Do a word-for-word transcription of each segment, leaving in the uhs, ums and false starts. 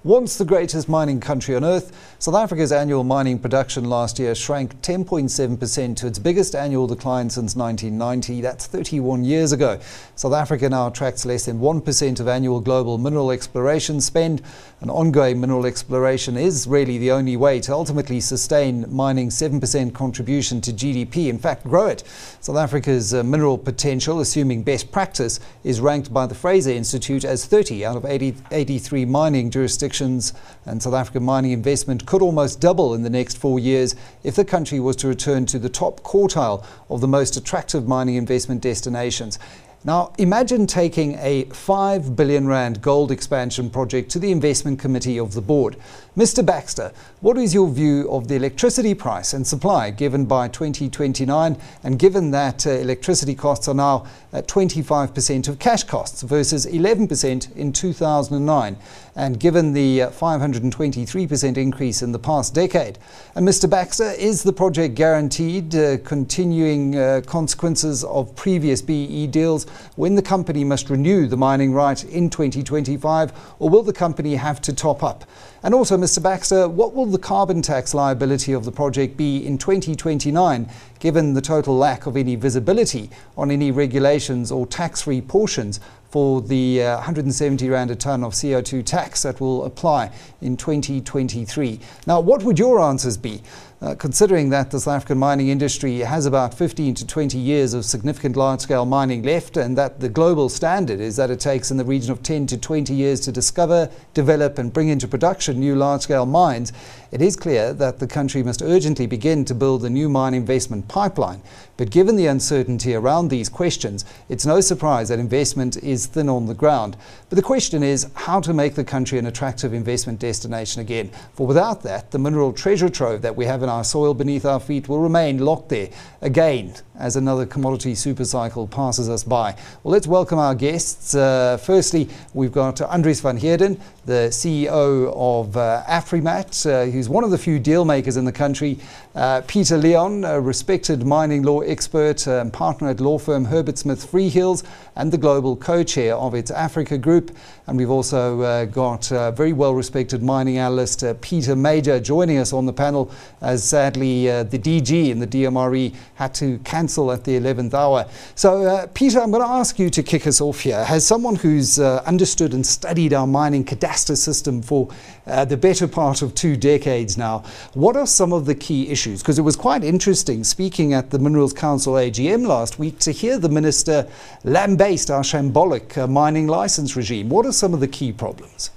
Once the greatest mining country on earth, South Africa's annual mining production last year shrank ten point seven percent to its biggest annual decline since nineteen ninety. That's thirty-one years ago. South Africa now attracts less than one percent of annual global mineral exploration spend. And ongoing mineral exploration is really the only way to ultimately sustain mining's seven percent contribution to G D P, in fact grow it. South Africa's uh, mineral potential, assuming best practice, is ranked by the Fraser Institute as thirty out of eighty, eighty-three mining jurisdictions. And South African mining investment could almost double in the next four years if the country was to return to the top quartile of the most attractive mining investment destinations. Now, imagine taking a five billion rand gold expansion project to the investment committee of the board. Mister Baxter, what is your view of the electricity price and supply given by twenty twenty-nine, and given that uh, electricity costs are now at twenty-five percent of cash costs versus eleven percent in two thousand nine, and given the uh, five hundred twenty-three percent increase in the past decade? And Mister Baxter, is the project guaranteed uh, continuing uh, consequences of previous B E E deals when the company must renew the mining right in twenty twenty-five, or will the company have to top up? And also, Mister Baxter, what will the carbon tax liability of the project be in twenty twenty-nine, given the total lack of any visibility on any regulations or tax-free portions for the uh, one hundred seventy rand a tonne of C O two tax that will apply in twenty twenty-three? Now, what would your answers be? Uh, considering that the South African mining industry has about fifteen to twenty years of significant large-scale mining left, and that the global standard is that it takes in the region of ten to twenty years to discover, develop and bring into production new large-scale mines, it is clear that the country must urgently begin to build a new mine investment pipeline. But given the uncertainty around these questions, it's no surprise that investment is thin on the ground. But the question is how to make the country an attractive investment destination again. For without that, the mineral treasure trove that we have in our soil beneath our feet will remain locked there again as another commodity supercycle passes us by. Well, let's welcome our guests. Uh, firstly, we've got Andries van Heerden, the C E O of uh, Afrimat, uh, who's one of the few deal makers in the country. Uh, Peter Leon, a respected mining law expert uh, and partner at law firm Herbert Smith Freehills and the global co-chair of its Africa Group. And we've also uh, got uh, very well-respected mining analyst uh, Peter Major joining us on the panel, as sadly uh, the D G in the D M R E had to cancel at the eleventh hour. So uh, Peter, I'm going to ask you to kick us off here. As someone who's uh, understood and studied our mining cadastre system for uh, the better part of two decades now, what are some of the key issues? Because it was quite interesting speaking at the Minerals Council A G M last week to hear the minister lambaste our shambolic uh, mining license regime. What are some of the key problems?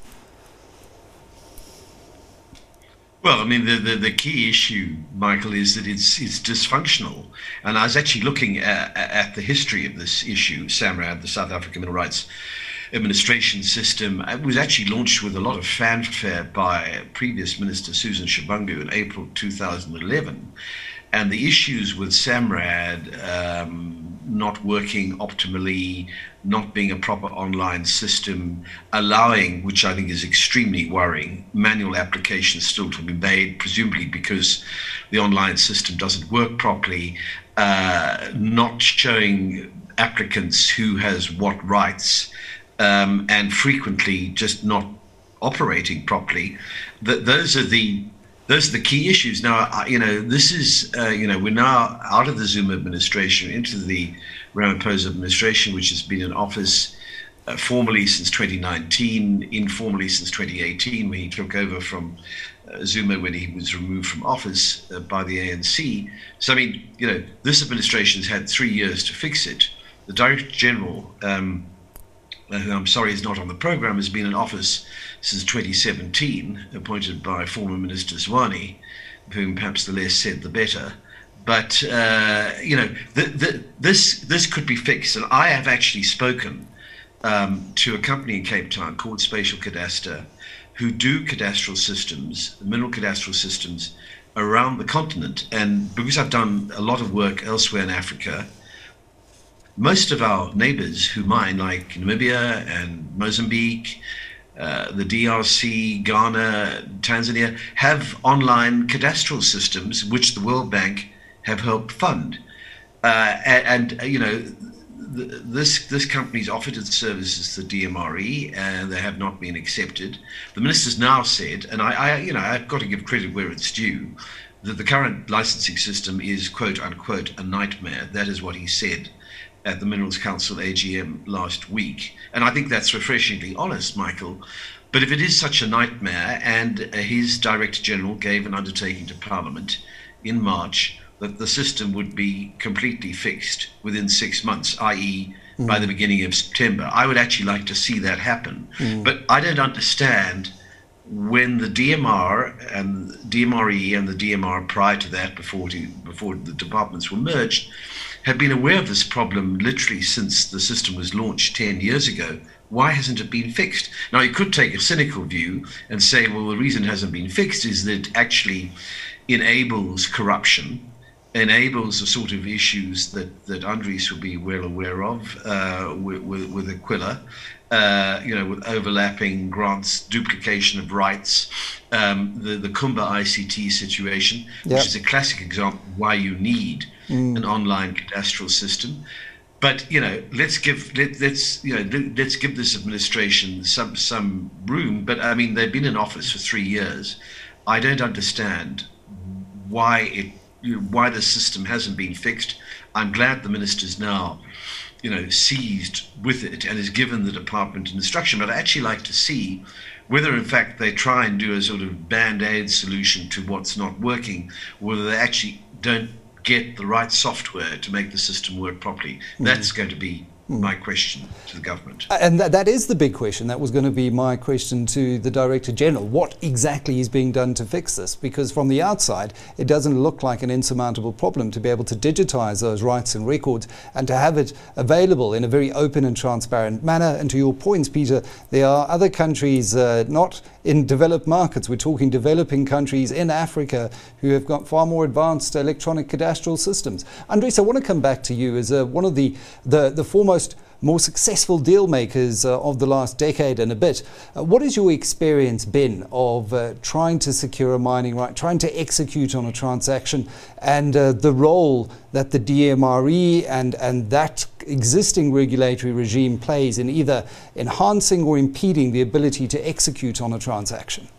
Well, I mean, the, the, the key issue, Michael, is that it's it's dysfunctional. And I was actually looking at, at the history of this issue, SAMRAD, the South African Mineral Rights Administration System. It was actually launched with a lot of fanfare by previous Minister Susan Shabangu in April two thousand eleven. And the issues with SAMRAD um, not working optimally, not being a proper online system, allowing, which I think is extremely worrying, manual applications still to be made, presumably because the online system doesn't work properly, uh, not showing applicants who has what rights, um, and frequently just not operating properly. Th- those are the Those are the key issues. Now, you know, this is, uh, you know, we're now out of the Zuma administration into the Ramaphosa administration, which has been in office uh, formally since twenty nineteen, informally since twenty eighteen, when he took over from uh, Zuma when he was removed from office uh, by the A N C. So, I mean, you know, this administration's had three years to fix it. The Director General, um, who I'm sorry is not on the program, has been in office since twenty seventeen, appointed by former Minister Zwane, whom perhaps the less said the better. But, uh, you know, the, the, this this could be fixed. And I have actually spoken um, to a company in Cape Town called Spatial Cadastre, who do cadastral systems, mineral cadastral systems, around the continent. And because I've done a lot of work elsewhere in Africa, most of our neighbors who mine, like Namibia and Mozambique, uh, the D R C, Ghana, Tanzania, have online cadastral systems which the World Bank have helped fund. Uh, and, and, you know, th this this company's offered its services to D M R E, and they have not been accepted. The minister's now said, and I, I you know, I've got to give credit where it's due, that the current licensing system is quote unquote a nightmare. That is what he said at the Minerals Council A G M last week, and I think that's refreshingly honest, Michael. But if it is such a nightmare, and uh, his Director General gave an undertaking to Parliament in March that the system would be completely fixed within six months, that is mm. by the beginning of September, I would actually like to see that happen. Mm. But I don't understand when the D M R and D M R E and the D M R prior to that, before, to, before the departments were merged, have been aware of this problem literally since the system was launched ten years ago. Why hasn't it been fixed? Now, you could take a cynical view and say, well, the reason it hasn't been fixed is that it actually enables corruption, enables the sort of issues that, that Andries will be well aware of uh, with, with, with Aquila, uh, you know, with overlapping grants, duplication of rights, um, the, the Kumba I C T situation, which yep. is a classic example of why you need mm. an online cadastral system. But, you know, let's give let, let's you know let's give this administration some some room. But I mean, they've been in office for three years. I don't understand why it you know, why the system hasn't been fixed. I'm glad the minister's now, you know, seized with it and has given the department instruction. But I actually like to see whether, in fact, they try and do a sort of band-aid solution to what's not working, whether they actually don't get the right software to make the system work properly. Mm. That's going to be mm. my question to the government. And that, that is the big question. That was going to be my question to the Director General. What exactly is being done to fix this? Because from the outside, it doesn't look like an insurmountable problem to be able to digitize those rights and records and to have it available in a very open and transparent manner. And to your points, Peter, there are other countries, uh, not in developed markets, we're talking developing countries in Africa who have got far more advanced electronic cadastral systems. Andries, I want to come back to you as uh, one of the, the, the foremost more successful deal makers uh, of the last decade and a bit. Uh, what has your experience been of uh, trying to secure a mining right, trying to execute on a transaction, and uh, the role that the D M R E and, and that existing regulatory regime plays in either enhancing or impeding the ability to execute on a transaction?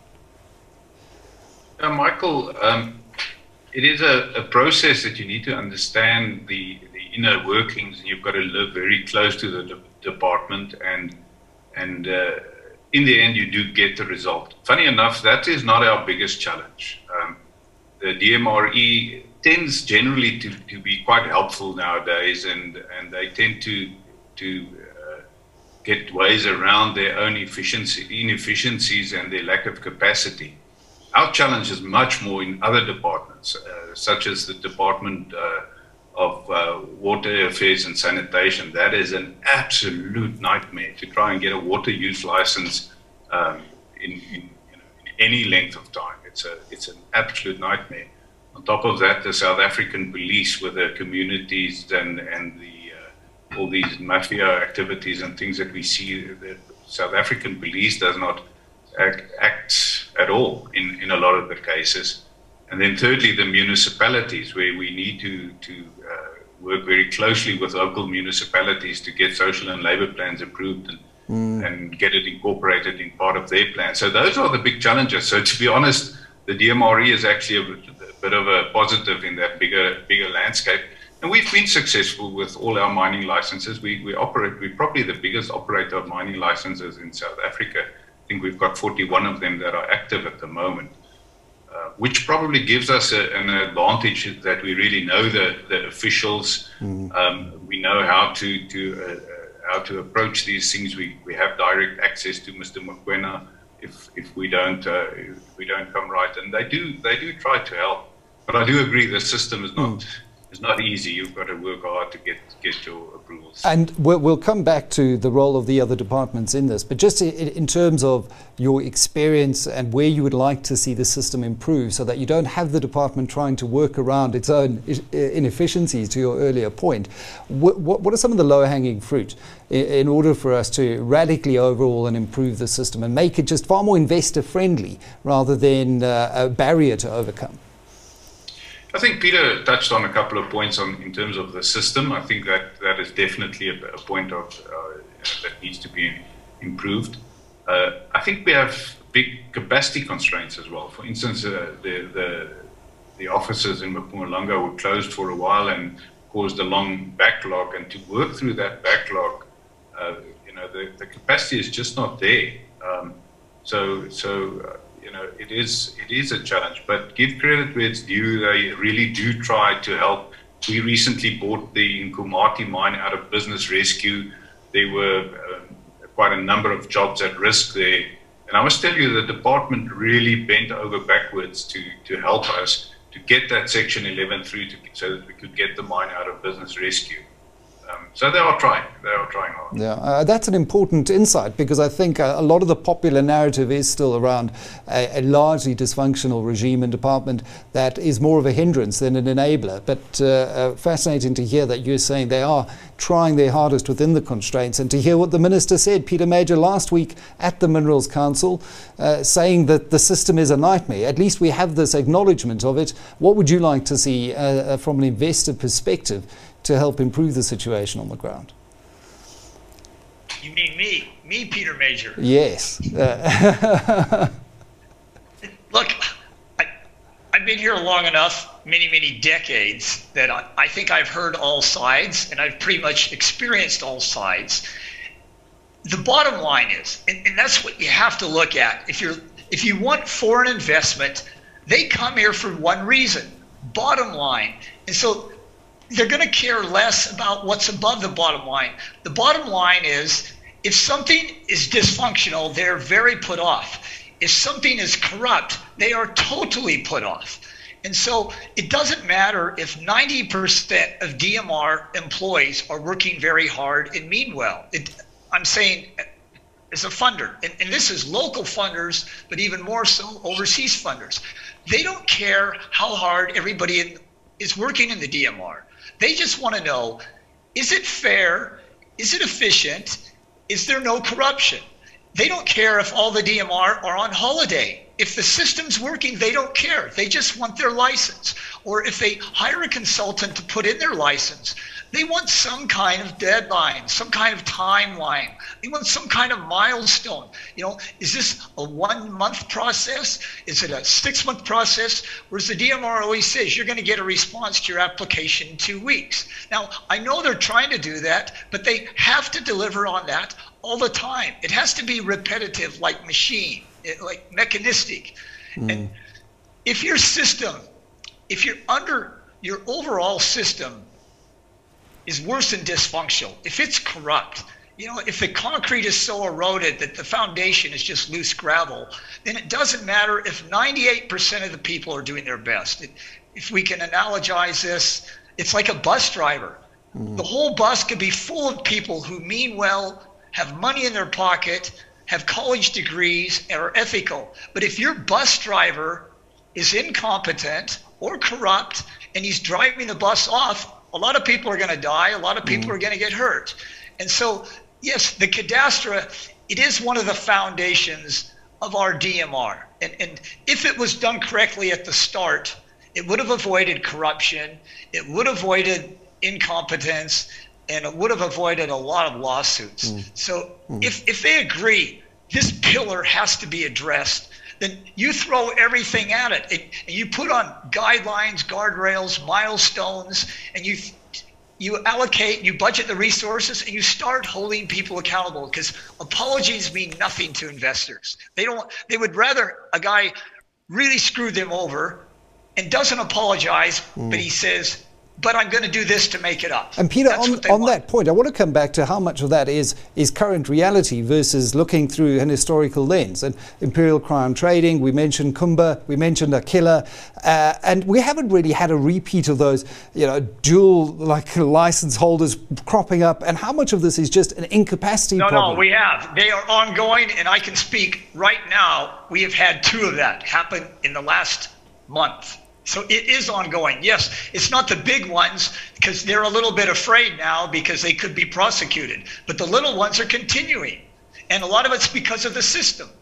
Uh, Michael, um, it is a, a process that you need to understand the inner workings, and you've got to live very close to the de department, and and uh, in the end you do get the result. Funny enough, that is not our biggest challenge. Um, the D M R E tends generally to, to be quite helpful nowadays, and and they tend to to uh, get ways around their own efficiency inefficiencies and their lack of capacity. Our challenge is much more in other departments, uh, such as the Department uh, of uh, Water Affairs and Sanitation. That is an absolute nightmare to try and get a water use license um, in, in, you know, in any length of time. It's a it's an absolute nightmare. On top of that, the South African police with the communities and and the uh, all these mafia activities and things that we see, the South African police does not act, act at all in in a lot of the cases. And then thirdly, the municipalities, where we need to, to uh, work very closely with local municipalities to get social and labor plans approved and, mm. and get it incorporated in part of their plan. So those are the big challenges. So to be honest, the D M R E is actually a, a bit of a positive in that bigger bigger landscape. And we've been successful with all our mining licenses. We, we operate, we're probably the biggest operator of mining licenses in South Africa. I think we've got forty-one of them that are active at the moment. Uh, which probably gives us a, an advantage that we really know the, the officials. Mm. Um, we know how to to uh, how to approach these things. We we have direct access to Mister Mokoena if if we don't uh, if we don't come right, and they do they do try to help. But I do agree the system is not. Mm. It's not easy. You've got to work hard to get get your approvals. And we'll, we'll come back to the role of the other departments in this. But just in, in terms of your experience and where you would like to see the system improve, so that you don't have the department trying to work around its own inefficiencies. To your earlier point, what, what are some of the low-hanging fruit in, in order for us to radically overhaul and improve the system and make it just far more investor-friendly rather than uh, a barrier to overcome? I think Peter touched on a couple of points on in terms of the system. I think that that is definitely a, a point of uh, that needs to be improved. Uh, I think we have big capacity constraints as well. For instance, uh, the, the the offices in Mpumalanga were closed for a while and caused a long backlog. And to work through that backlog, uh, you know, the, the capacity is just not there. Um, so so. Uh, You know, it is it is a challenge, but give credit where it's due. They really do try to help. We recently bought the Nkomati mine out of business rescue. There were uh, quite a number of jobs at risk there. And I must tell you, the department really bent over backwards to, to help us to get that Section eleven through to, so that we could get the mine out of business rescue. Um, so they are trying. They are trying hard. Yeah, uh, that's an important insight, because I think a, a lot of the popular narrative is still around a, a largely dysfunctional regime and department that is more of a hindrance than an enabler. But uh, uh, fascinating to hear that you're saying they are trying their hardest within the constraints, and to hear what the Minister said, Peter Major, last week at the Minerals Council, uh, saying that the system is a nightmare. At least we have this acknowledgement of it. What would you like to see uh, uh, from an investor perspective to help improve the situation on the ground? You mean me? Me, Peter Major? Yes. Uh, Look, I, I've been here long enough, many, many decades, that I, I think I've heard all sides, and I've pretty much experienced all sides. The bottom line is, and, and that's what you have to look at, if you're if you want foreign investment, they come here for one reason, bottom line. And so they're going to care less about what's above the bottom line. The bottom line is, if something is dysfunctional, they're very put off. If something is corrupt, they are totally put off. And so it doesn't matter if ninety percent of D M R employees are working very hard and mean well. It, I'm saying as a funder, and, and this is local funders, but even more so overseas funders. They don't care how hard everybody in, is working in the D M R. They just want to know, is it fair? Is it efficient? Is there no corruption? They don't care if all the D M R are on holiday. If the system's working, they don't care. They just want their license. Or if they hire a consultant to put in their license, they want some kind of deadline, some kind of timeline. They want some kind of milestone. You know, is this a one-month process? Is it a six-month process? Whereas the D M R always says you're going to get a response to your application in two weeks. Now, I know they're trying to do that, but they have to deliver on that all the time. It has to be repetitive, like machine, like mechanistic. Mm. And if your system, if you're under, your overall system is worse than dysfunctional, if it's corrupt, you know, if the concrete is so eroded that the foundation is just loose gravel, then it doesn't matter if ninety-eight percent of the people are doing their best. If we can analogize this, it's like a bus driver. Mm. The whole bus could be full of people who mean well, have money in their pocket, have college degrees, and are ethical. But if your bus driver is incompetent or corrupt and he's driving the bus off, a lot of people are going to die. A lot of people mm. are going to get hurt. And so, yes, the cadastre, it is one of the foundations of our D M R. And, and if it was done correctly at the start, it would have avoided corruption. It would have avoided incompetence. And it would have avoided a lot of lawsuits. Mm. So mm. if, if they agree this pillar has to be addressed, then you throw everything at it. it and you put on guidelines, guardrails, milestones, and you you allocate, you budget the resources, and you start holding people accountable, because apologies mean nothing to investors. They don't. They would rather a guy really screw them over and doesn't apologize, mm. but he says, but I'm going to do this to make it up. And Peter, That's on, on that point, I want to come back to how much of that is, is current reality versus looking through an historical lens. And Imperial Crown Trading, we mentioned Kumba, we mentioned Aquila, uh, and we haven't really had a repeat of those, you know, dual like license holders cropping up. And how much of this is just an incapacity no, problem? No, we have. They are ongoing, and I can speak right now. We have had two of that happen in the last month. So it is ongoing. Yes, it's not the big ones because they're a little bit afraid now because they could be prosecuted. But the little ones are continuing. And a lot of it's because of the system.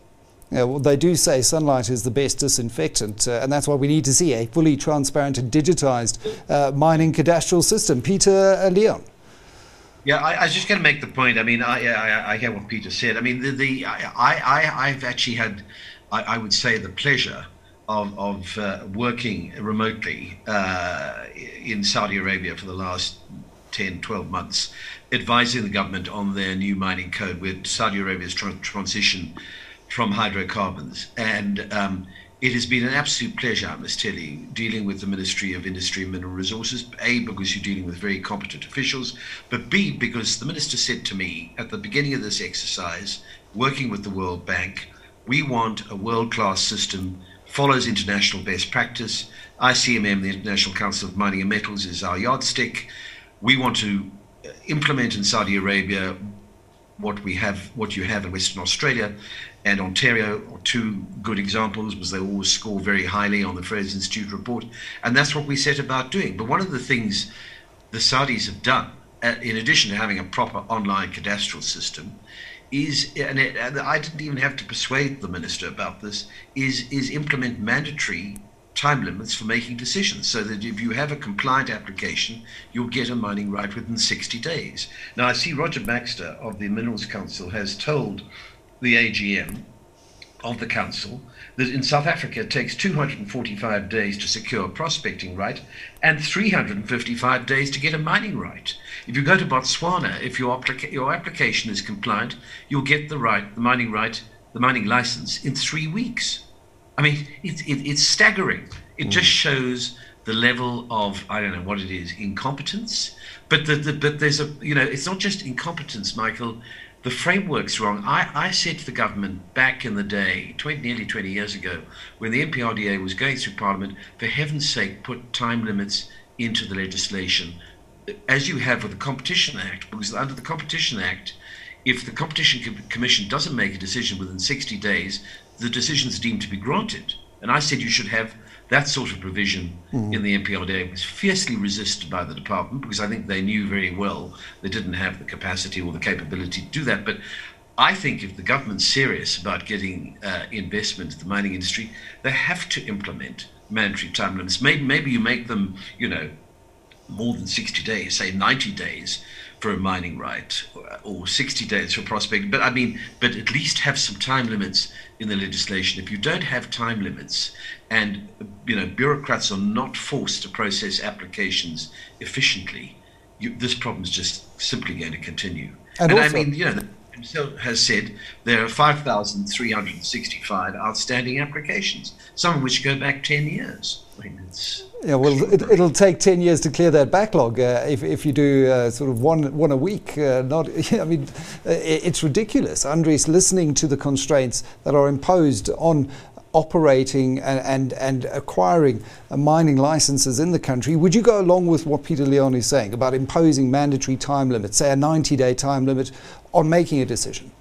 Yeah, well, they do say sunlight is the best disinfectant, uh, and that's why we need to see a fully transparent and digitised uh, mining cadastral system. Peter uh, Leon. Yeah, I, I was just going to make the point. I mean, I, I, I hear what Peter said. I mean, the, the I, I, I've actually had, I, I would say, the pleasure of, of uh, working remotely uh, in Saudi Arabia for the last ten, twelve months, advising the government on their new mining code with Saudi Arabia's tra- transition from hydrocarbons. And um, it has been an absolute pleasure, I must tell you, dealing with the Ministry of Industry and Mineral Resources, A, because you're dealing with very competent officials, but B, because the Minister said to me at the beginning of this exercise, working with the World Bank, we want a world-class system, follows international best practice. I C M M, the International Council of Mining and Metals, is our yardstick. We want to implement in Saudi Arabia what we have, what you have in Western Australia and Ontario are two good examples, because they always score very highly on the Fraser Institute report, and that's what we set about doing. But one of the things the Saudis have done, uh, in addition to having a proper online cadastral system, is, and, it, and I didn't even have to persuade the minister about this, is is implement mandatory time limits for making decisions, so that if you have a compliant application, you'll get a mining right within sixty days. Now, I see Roger Baxter of the Minerals Council has told the A G M of the council that in South Africa it takes two hundred forty-five days to secure a prospecting right and three hundred fifty-five days to get a mining right. If you go to Botswana, if your, applica- your application is compliant, you'll get the right, the mining right, the mining license in three weeks. I mean, it, it, it's staggering. It mm. just shows the level of, I don't know what it is, incompetence. But the, the, but there's a, you know, it's not just incompetence, Michael. The framework's wrong. I, I said to the government back in the day, twenty, nearly twenty years ago, when the N P R D A was going through Parliament, for heaven's sake, put time limits into the legislation, as you have with the Competition Act, because under the Competition Act, if the Competition Commission doesn't make a decision within sixty days, the decision is deemed to be granted. And I said you should have that sort of provision mm. in the N P R D A. It was fiercely resisted by the department, because I think they knew very well they didn't have the capacity or the capability to do that. But I think if the government's serious about getting uh, investment in the mining industry, they have to implement mandatory time limits. Maybe, maybe you make them, you know, more than sixty days, say ninety days for a mining right, or sixty days for prospecting. But I mean, but at least have some time limits in the legislation. If you don't have time limits, and you know, bureaucrats are not forced to process applications efficiently, you, this problem is just simply going to continue. And, and also, I mean, you know, the himself has said there are five thousand three hundred sixty-five outstanding applications, some of which go back ten years. I mean, it's yeah, well, it, it'll take ten years to clear that backlog uh, if if you do uh, sort of one one a week. Uh, not, I mean, it, it's ridiculous. Andries, listening to the constraints that are imposed on operating and and, and acquiring uh, mining licenses in the country, would you go along with what Peter Leon is saying about imposing mandatory time limits, say a ninety-day time limit on making a decision?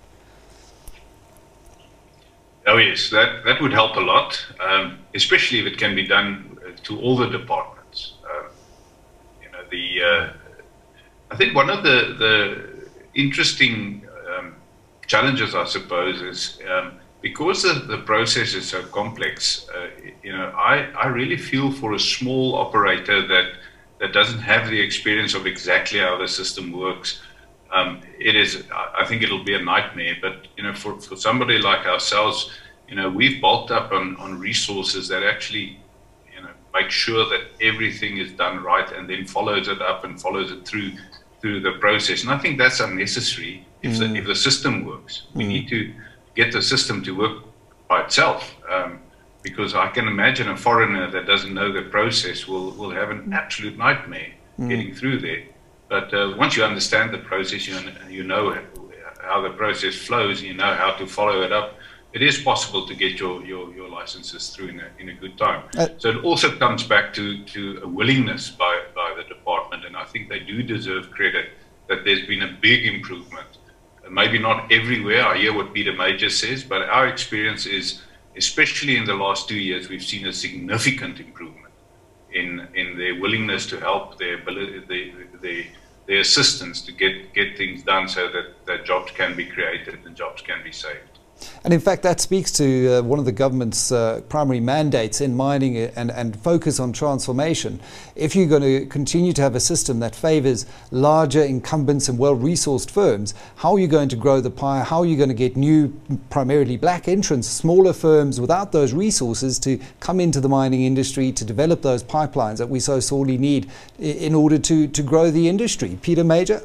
Oh yes, that, that would help a lot, um, especially if it can be done to all the departments. Uh, you know, the uh, I think one of the the interesting um, challenges, I suppose, is um, because the, the process is so complex. Uh, you know, I, I really feel for a small operator that that doesn't have the experience of exactly how the system works. Um, it is, I think it'll be a nightmare, but, you know, for, for somebody like ourselves, you know, we've bulked up on, on resources that actually, you know, make sure that everything is done right and then follows it up and follows it through through the process. And I think that's unnecessary if, mm. the, if the system works. We mm. need to get the system to work by itself, um, because I can imagine a foreigner that doesn't know the process will, will have an absolute nightmare mm. getting through there. But uh, once you understand the process, you know, you know how the process flows, you know how to follow it up, it is possible to get your, your, your licenses through in a, in a good time. Uh, so it also comes back to, to a willingness by, by the department, and I think they do deserve credit that there's been a big improvement. Uh, maybe not everywhere, I hear what Peter Major says, but our experience is, especially in the last two years, we've seen a significant improvement in in their willingness to help, their ability, their, their, their assistance to get, get things done so that, that jobs can be created and jobs can be saved. And in fact, that speaks to uh, one of the government's uh, primary mandates in mining and, and focus on transformation. If you're going to continue to have a system that favours larger incumbents and well-resourced firms, how are you going to grow the pie? How are you going to get new, primarily black entrants, smaller firms without those resources to come into the mining industry to develop those pipelines that we so sorely need in order to, to grow the industry? Peter Major?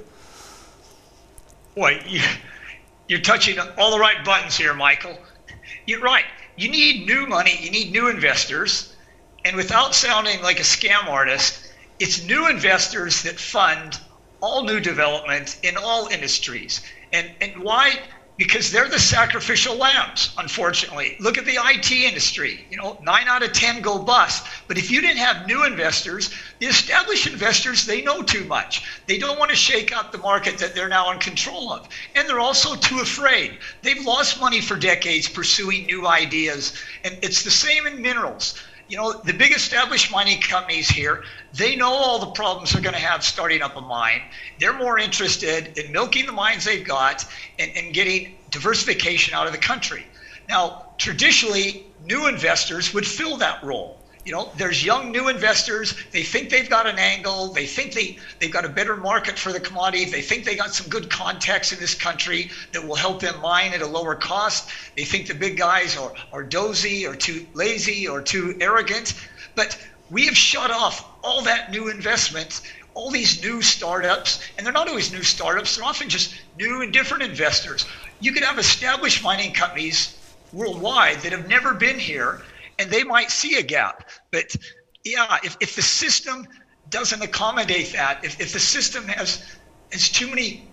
Boy, you, you're touching all the right buttons here, Michael. You're right. You need new money. You need new investors. And without sounding like a scam artist, it's new investors that fund all new development in all industries. And, and why? Because they're the sacrificial lambs, unfortunately. Look at the I T industry. You know, nine out of ten go bust. But if you didn't have new investors, the established investors, they know too much. They don't want to shake up the market that they're now in control of. And they're also too afraid. They've lost money for decades pursuing new ideas. And it's the same in minerals. You know, the big established mining companies here, they know all the problems they're going to have starting up a mine. They're more interested in milking the mines they've got and, and getting diversification out of the country. Now, traditionally, new investors would fill that role. You know, there's young new investors. They think they've got an angle. They think they, they've got a better market for the commodity. They think they got some good contacts in this country that will help them mine at a lower cost. They think the big guys are, are dozy or too lazy or too arrogant. But we have shut off all that new investment, all these new startups. And they're not always new startups. They're often just new and different investors. You could have established mining companies worldwide that have never been here, and they might see a gap. But yeah, if, if the system doesn't accommodate that, if, if the system has, has too many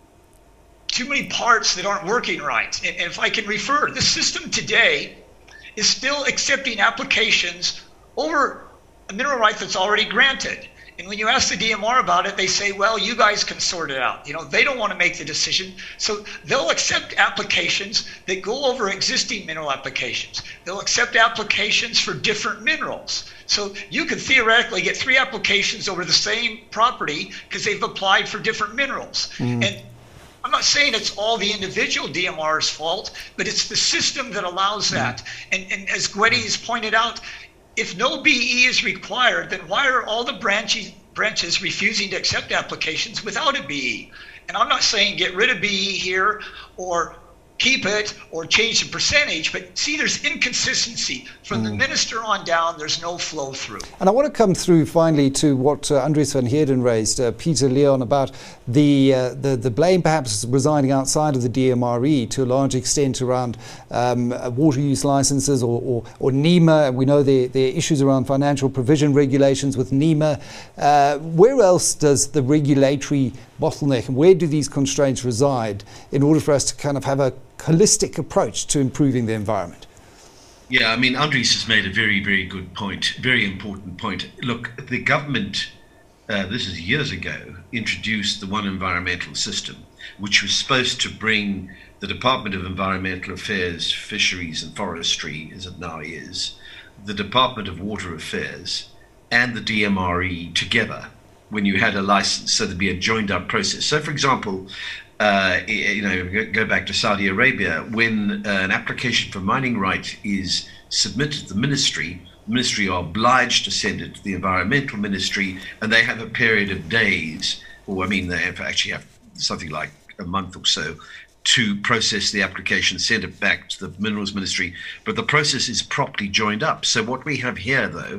too many parts that aren't working right, and, and if I can refer, the system today is still accepting applications over a mineral right that's already granted. And when you ask the D M R about it, they say, well, you guys can sort it out. You know, they don't want to make the decision. So they'll accept applications that go over existing mineral applications. They'll accept applications for different minerals. So you could theoretically get three applications over the same property because they've applied for different minerals. Mm. And I'm not saying it's all the individual D M R's fault, but it's the system that allows that. Mm. And, and as Gwede has pointed out, if no B E is required, then why are all the branches, branches refusing to accept applications without a B E? And I'm not saying get rid of B E here or keep it or change the percentage, but see, there's inconsistency. From mm. the minister on down, there's no flow through. And I want to come through finally to what uh, Andries van Heerden raised, uh, Peter Leon, about the, uh, the the blame perhaps residing outside of the D M R E to a large extent around um, water use licenses or, or, or NEMA. We know there, there are issues around financial provision regulations with NEMA. Uh, where else does the regulatory bottleneck and where do these constraints reside in order for us to kind of have a holistic approach to improving the environment? Yeah, I mean, Andries has made a very, very good point, very important point. Look, the government, uh, this is years ago, introduced the One Environmental System, which was supposed to bring the Department of Environmental Affairs, Fisheries and Forestry, as it now is, the Department of Water Affairs, and the D M R E together when you had a license, so there'd be a joined up process. So, for example, uh, you know, go back to Saudi Arabia, when uh, an application for mining right is submitted to the ministry, the ministry are obliged to send it to the environmental ministry, and they have a period of days, or I mean, they have actually have something like a month or so to process the application, send it back to the minerals ministry. But the process is properly joined up. So what we have here, though,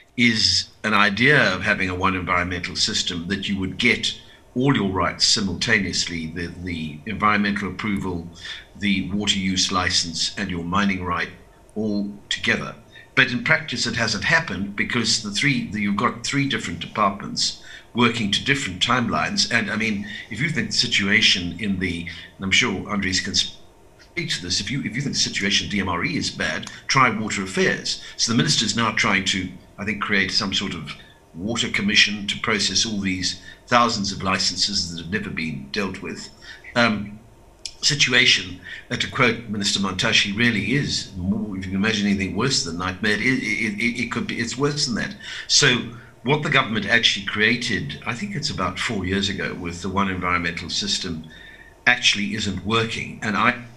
is an idea of having a one environmental system that you would get all your rights simultaneously, the, the environmental approval, the water use license, and your mining right all together. But in practice, it hasn't happened because the three the, you've got three different departments working to different timelines. And I mean, if you think the situation in the, and I'm sure Andries can speak to this, if you if you think the situation in D M R E is bad, try water affairs. So the minister's now trying to, I think, create some sort of water commission to process all these thousands of licenses that have never been dealt with. Um, situation, uh, to quote Minister Mantashe, really is more, if you can imagine anything worse than nightmare, it, it, it, it could be, it's worse than that. So what the government actually created, I think it's about four years ago with the One Environmental System, actually isn't working. And I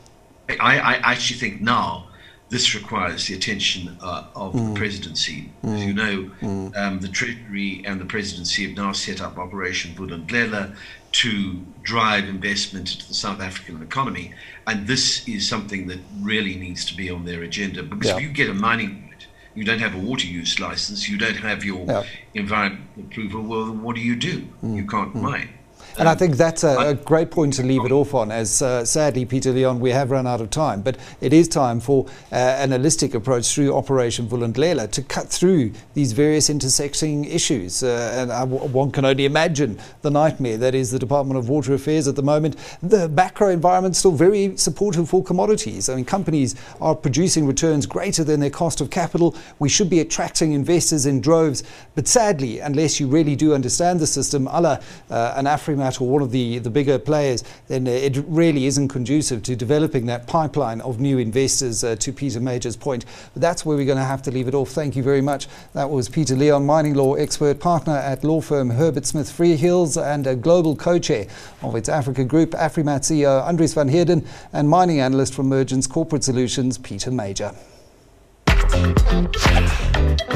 I, I actually think now this requires the attention uh, of mm. the presidency. Mm. As you know, mm. um, the Treasury and the presidency have now set up Operation Vulindlela to drive investment into the South African economy. And this is something that really needs to be on their agenda. Because yeah. if you get a mining permit, you don't have a water use license, you don't have your yeah. environmental approval, well, what do you do? Mm. You can't mm. mine. And I think that's a, a great point to leave it off on, as uh, sadly, Peter Leon, we have run out of time. But it is time for uh, an holistic approach through Operation Vulindlela to cut through these various intersecting issues. Uh, and I, one can only imagine the nightmare that is the Department of Water Affairs at the moment. The macro environment is still very supportive for commodities. I mean, companies are producing returns greater than their cost of capital. We should be attracting investors in droves. But sadly, unless you really do understand the system, a la uh, an Afrimat or one of the, the bigger players, then uh, it really isn't conducive to developing that pipeline of new investors, uh, to Peter Major's point. But that's where we're going to have to leave it off. Thank you very much. That was Peter Leon, mining law expert, partner at law firm Herbert Smith Freehills, and a global co-chair of its Africa Group, Afrimat C E O Andries van Heerden, and mining analyst from Mergence Corporate Solutions, Peter Major.